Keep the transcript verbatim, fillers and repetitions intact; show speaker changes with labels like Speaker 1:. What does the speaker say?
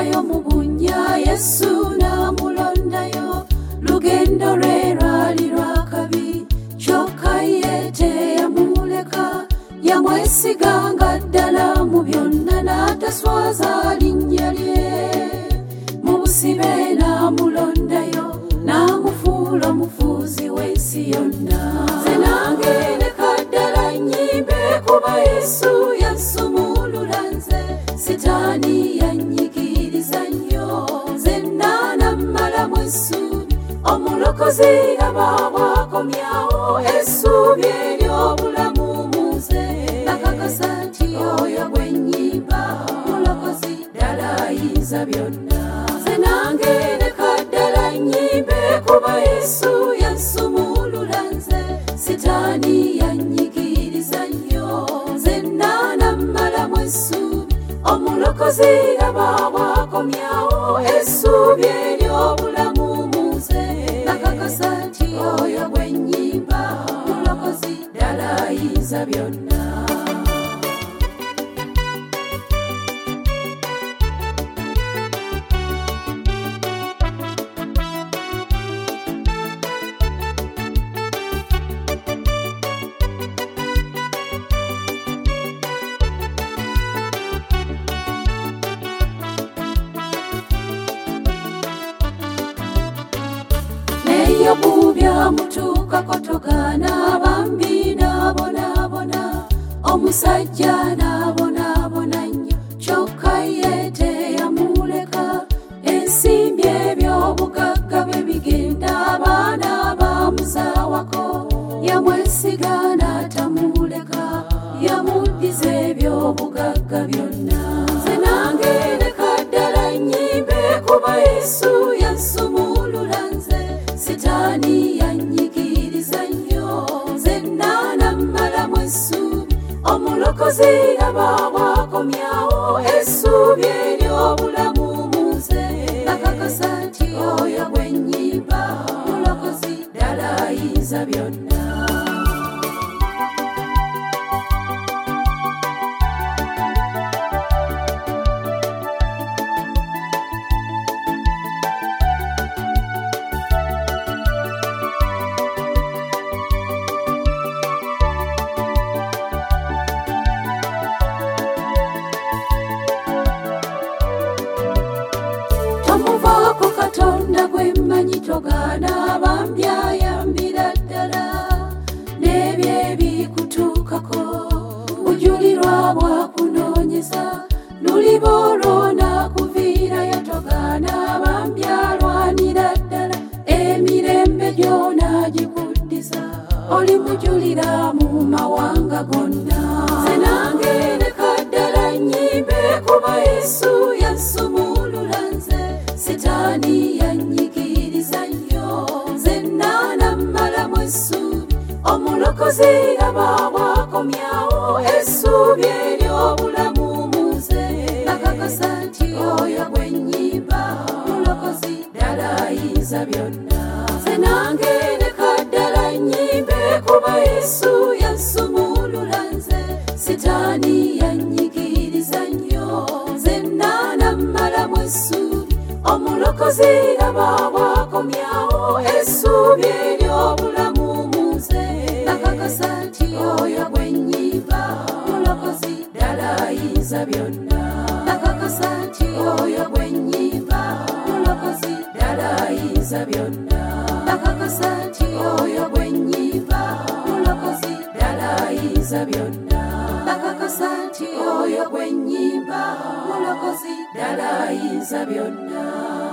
Speaker 1: yamussayo mu bunnya, Yesu n'amulondayo. Lugendo lwe lwali lwa kabi, kyokka ye teyamuleka. Yamwesiganga ddala mu byonna, n'ataswaza linnya lye. Mu busibe n'amulondayo, n'amufuula omufuuzi w'ensi yonna. Nze nange leka ddala nnyimbe, kuba Yesu yansumulula nze. Sitaani yannyigiriza nnyo, nzenna nammalamu essuubi. Omulokozi aba bw'akomyawo essuubi ery'obulamu mu nze. Nakakasa nti oyo gwe nnyimba, mulokozi ddala ayinza byonna. Nze nange leka ddala nnyimbe, kuba Yesu yansumulula nze. Sitaani yannyigiriza nnyo, nzenna nammalamu essuubi. Omulokozi aba bw'akomyawo essuubi ery'obulamu mu nze. Nakakasa nti oyo gwe nnyimba, mulokozi ddala ayinza byonna. Yobu byamutuukako togaana, bambi n'abonaabona. Omusajja n'abonaabona nnyo, kyokka ye teyamuleka. Ensimbi eby'obugagga bwe bigenda, abaana bamuzaawako. Yamwesiga n'atamuleka, yamuddiza eby'obugagga byonna. Nze nange leka ddala nnyimbe, kuba Yesu yansumulula nze. Sitaani yannyigiriza nnyo, nzenna nammalamu essuubi. Omulokozi aba bw'akomyawo essuubi ery'obulamu mu nze. Nakakasa nti oyo gwe nnyimba, mulokozi ddala ayinza byonna. Tomuvaako Katonda gwe mmanyi togaana, bambi ayambira ddala. N'ebyebikutuukako bujulirwa bwakunoonyeza, luliba olwo n'akuviirayo togaana, bambi alwanira ddala. Emirembe gyona gikuddiza, oli mujulira mu mawanga gonna. Nze nange leka ddala nnyimbe, kuba Yesu yansumulula nze. Sitaani yannyigiriza nnyo, nzenna nammalamu essuubi. Omulokozi aba bw'akomyawo essuubi ery'obulamu mu nze. Nakakasa nti oyo gwe nnyimba, mulokozi ddala ayinza byonna. Nze nange leka ddala nnyimbe, kuba Yesu yansumulula nze. Sitaani yannyigiriza nnyo, nzenna nammalamu essuubi. Omulokozi aba bw'akomyawo essuubi ery'obulamu mu nze. Nakakasa nti oyo gwe nnyimba, mulokozi ddala ayinza byonna. Nakakasa nti oyo gwe nnyimba, mulokozi ddala ayinza byonna. Nakakasa nti oyo gwe nnyimba, mulokozi ddala ayinza byonna. Nakakasa nti oyo gwe nnyimba, mulokozi ddala ayinza byonna.